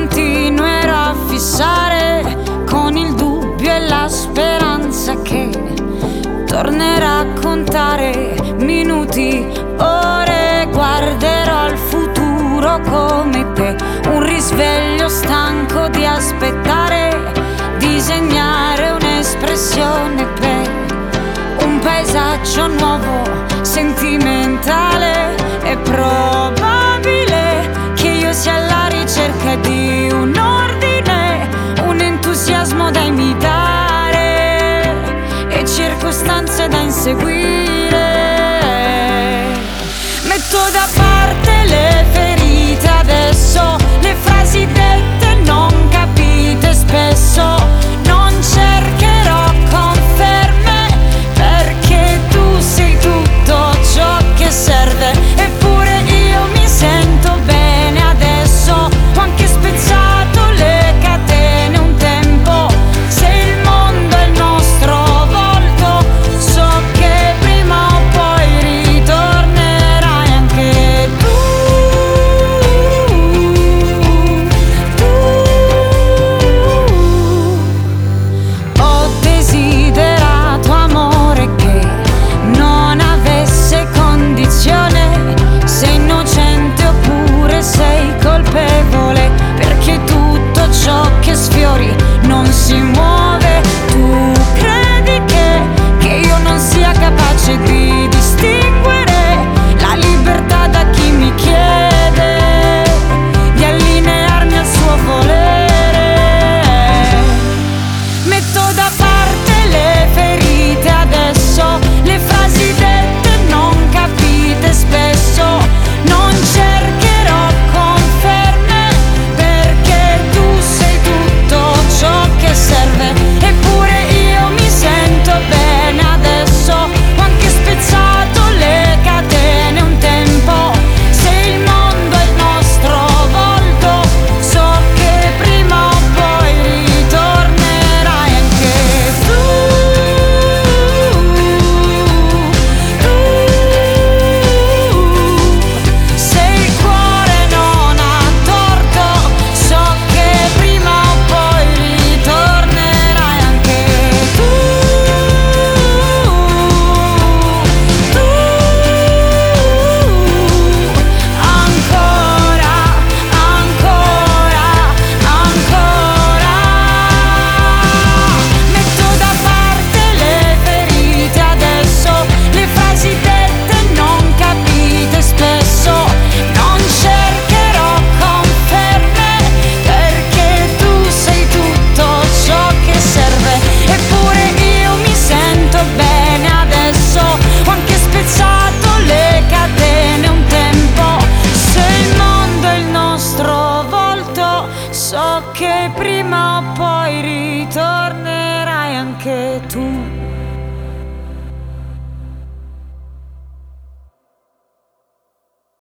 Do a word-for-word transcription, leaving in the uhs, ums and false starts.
continuerò a fissare con il dubbio e la speranza che tornerà a contare minuti, ore. Guarderò al futuro come te, un risveglio stanco di aspettare, disegnare un'espressione per un paesaggio nuovo, sentimentale. È probabile che io sia alla ricerca di un ordine, un entusiasmo da imitare e circostanze da inseguire. Metto da parte le ferite adesso, le frasi dette non capite spesso. Non cercherò conferme, perché tu sei tutto ciò che serve. Eppure io mi sento bene adesso, ho anche spezzato le catene un tempo. Se il mondo è il nostro volto, so che prima o poi ritornerai anche tu. Tu. Ho desiderato amore che non avesse condizione. Sei innocente oppure sei colpevole, perché tutto ciò che sfiori non si muove. Tu credi che, che io non sia capace di distinguere la libertà da chi mi chiede di allinearmi al suo volere. Metto da parte le ferite adesso, le frasi dette non capite spesso. Non cercherò conferme, perché tu sei tutto ciò che serve. Eppure io mi sento bene adesso, ho anche spezzato le catene un tempo. Se il mondo è il nostro volto, so che prima o poi ritornerai anche tu. Tu. Se il cuore non ha torto, so che prima o poi ritornerai anche tu. Tu. Ancora, ancora, ancora. Metto da parte le ferite adesso, le frasi dette non capite spesso. Non cercherò conferme, perché tu sei tutto ciò che serve. Eppure io mi sento bene adesso, ho anche spezzato le catene un tempo. Se il mondo è il nostro volto, so che prima o poi ritornerai anche tu.